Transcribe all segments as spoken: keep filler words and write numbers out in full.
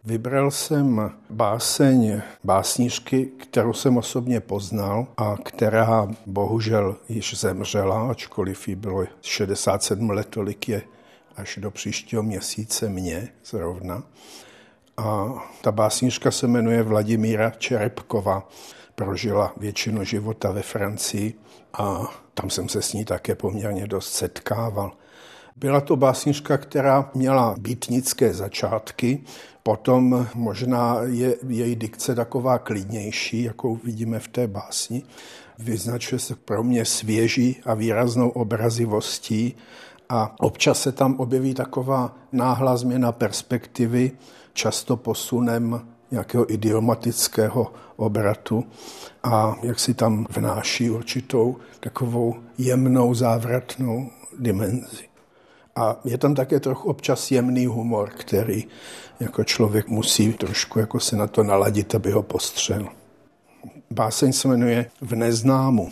Vybral jsem báseň básnířky, kterou jsem osobně poznal a která bohužel již zemřela, ačkoliv jí bylo šedesát sedm let, tolik je až do příštího měsíce mě zrovna. A ta básnířka se jmenuje Vladimíra Čerepková. Prožila většinu života ve Francii a tam jsem se s ní také poměrně dost setkával. Byla to básnířka, která měla býtnické začátky, potom možná je její dikce taková klidnější, jakou vidíme v té básni. Vyznačuje se pro mě svěží a výraznou obrazivostí a občas se tam objeví taková náhlá změna perspektivy, často posunem nějakého idiomatického obratu a jak si tam vnáší určitou takovou jemnou závratnou dimenzi. A je tam také trochu občas jemný humor, který jako člověk musí trošku jako se na to naladit, aby ho postřel. Báseň se jmenuje V neznámu.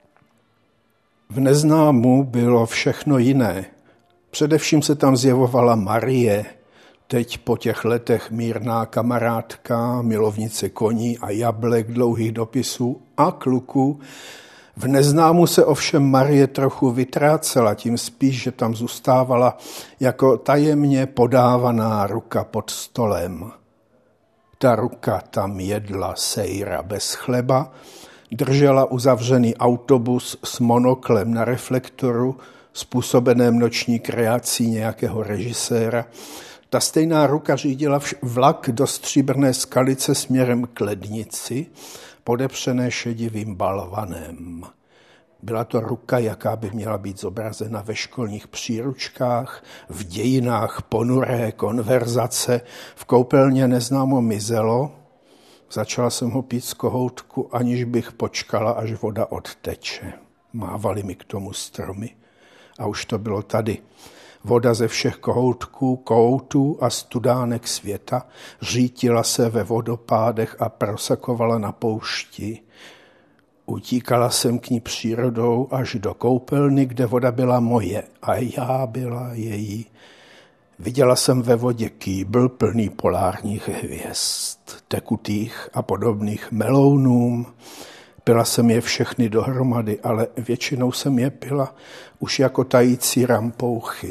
V neznámu bylo všechno jiné. Především se tam zjevovala Marie, teď po těch letech mírná kamarádka, milovnice koní a jablek, dlouhých dopisů a kluků. V neznámu se ovšem Marie trochu vytrácela, tím spíš, že tam zůstávala jako tajemně podávaná ruka pod stolem. Ta ruka tam jedla sejra bez chleba, držela uzavřený autobus s monoklem na reflektoru, způsobeném noční kreací nějakého režiséra. Ta stejná ruka řídila vlak do Stříbrné Skalice směrem k Lednici, podepřené šedivým balvanem. Byla to ruka, jaká by měla být zobrazena ve školních příručkách, v dějinách ponuré konverzace. V koupelně neznámo mizelo. Začala jsem ho pít z kohoutku, aniž bych počkala, až voda odteče. Mávali mi k tomu stromy. A už to bylo tady. Voda ze všech kohoutků, koutů a studánek světa řítila se ve vodopádech a prosakovala na poušti. Utíkala jsem k ní přírodou až do koupelny, kde voda byla moje a já byla její. Viděla jsem ve vodě kýbl plný polárních hvězd, tekutých a podobných melounům. Pila jsem je všechny dohromady, ale většinou jsem je pila už jako tající rampouchy.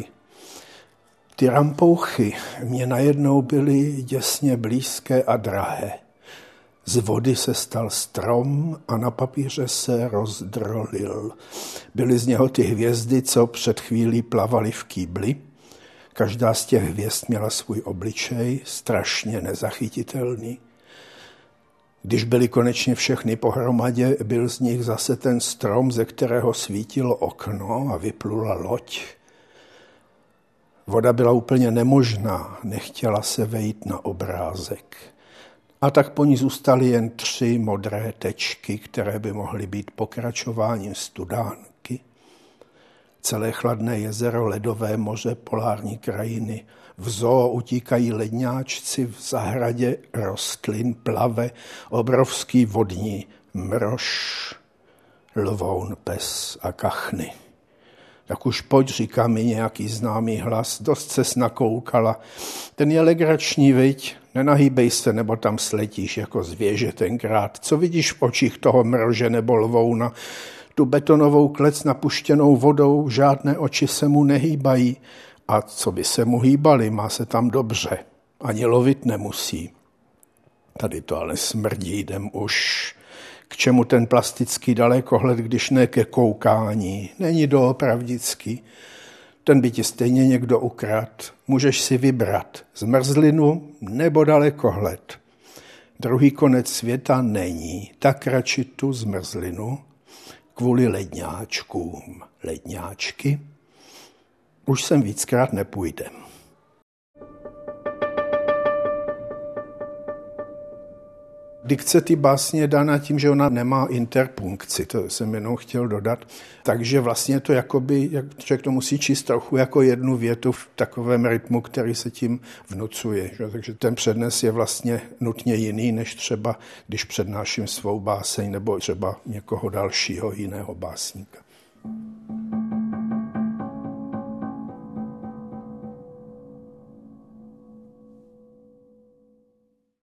Ty rampouchy mě najednou byly děsně blízké a drahé. Z vody se stal strom a na papíře se rozdrolil. Byly z něho ty hvězdy, co před chvílí plavaly v kýbli. Každá z těch hvězd měla svůj obličej, strašně nezachytitelný. Když byly konečně všechny pohromadě, byl z nich zase ten strom, ze kterého svítilo okno a vyplula loď. Voda byla úplně nemožná, nechtěla se vejít na obrázek. A tak po ní zůstaly jen tři modré tečky, které by mohly být pokračováním studánky. Celé chladné jezero, ledové moře, polární krajiny. V zoo utíkají ledňáčci, v zahradě rostlin plave obrovský vodní mrož, lvoun, pes a kachny. Tak už pojď, říká mi nějaký známý hlas, dost ses nakoukala. Ten je legrační, viď? Nenahýbej se, nebo tam sletíš jako zvěže tenkrát. Co vidíš v očích toho mrože nebo lvouna? Tu betonovou klec napuštěnou vodou, žádné oči se mu nehýbají. A co by se mu hýbali, má se tam dobře. Ani lovit nemusí. Tady to ale smrdí, jdem už. K čemu ten plastický dalekohled, když ne ke koukání? Není doopravdický. Ten by ti stejně někdo ukrad. Můžeš si vybrat zmrzlinu nebo dalekohled. Druhý konec světa není, tak radši tu zmrzlinu kvůli ledňáčkům. Ledňáčky? Už sem víckrát nepůjdem. Dikce ty básně je dána tím, že ona nemá interpunkci, to jsem jenom chtěl dodat. Takže vlastně to jakoby, jak člověk to musí číst trochu jako jednu větu v takovém rytmu, který se tím vnucuje. Že? Takže ten přednes je vlastně nutně jiný, než třeba, když přednáším svou báseň nebo třeba někoho dalšího jiného básníka.